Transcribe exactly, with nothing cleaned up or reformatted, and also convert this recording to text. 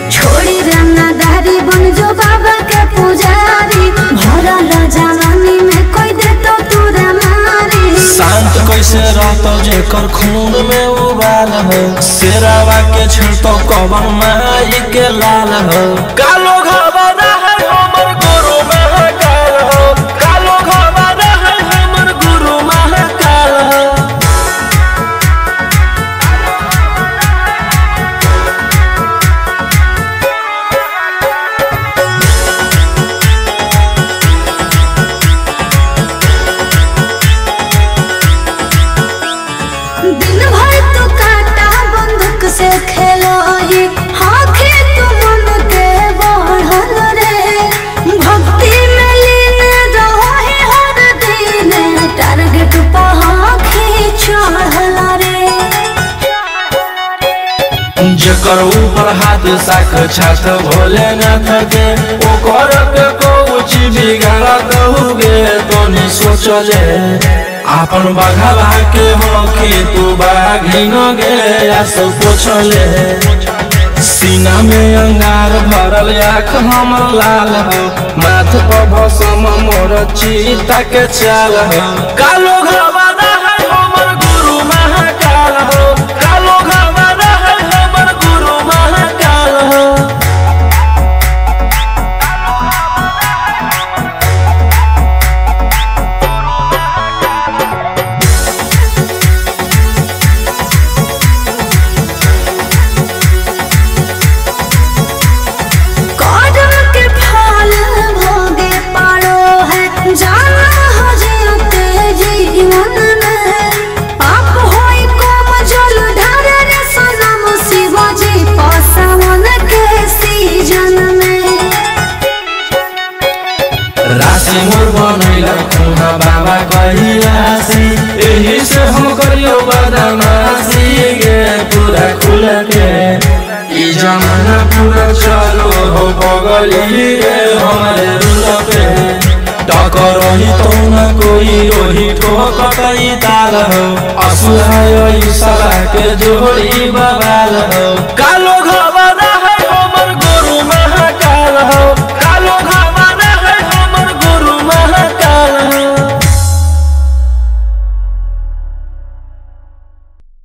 छोड़ी रंगदारी बन जो बाबा के पुजारी भरल जवानी में कोई दे तो तोरा मारी। शांत कैसे रहतो जेकर खून में उबाल हो शेरावा के छिड़तो कवन माई के लाल हो। कालो घबरा है हमर गुरु महाकाल हो कालो घबरा है हमर गुरु महाकाल हो। दिन भर तू काटा बंदूक से खेलो ही हाँ खेत मन के बढ़ल रे भक्ति में लीन रहो है हर दिन टारगेट पहाखे चढ़ल रे। जेकर ऊपर हाथ साख छात भोलेनाथ के ओकर के कुछ बिगाड़त हुए तो नहीं सोचले आपन बघवा के होके तू बाघिन गे आस पोछले। सीना में अंगार भरल आँख हमर लाल हो माथ पर भसम मोर चीता के चाल हो। कालो घबरा है हमर गुरु महाकाल हो कालो घबरा है हमर गुरु महाकाल हो। कदम के फल भोगे पारो है जाना हो जीते जीवन में आप होई कोम जल ढारे रे सनम शिवाजी पसावन के सीजन में। राशि मोर बनैला खुहा बाबा कहिलासी एही से हम करियो बदमाशी गे पूरा खुल के ई जमाना पूरा चलो हो बगली रे हमारे रुल पे टकर ही तो न कोई ओही ठोकतई ताल हो असुहाय ई सला के जोड़ी बवाल हो। कालो घर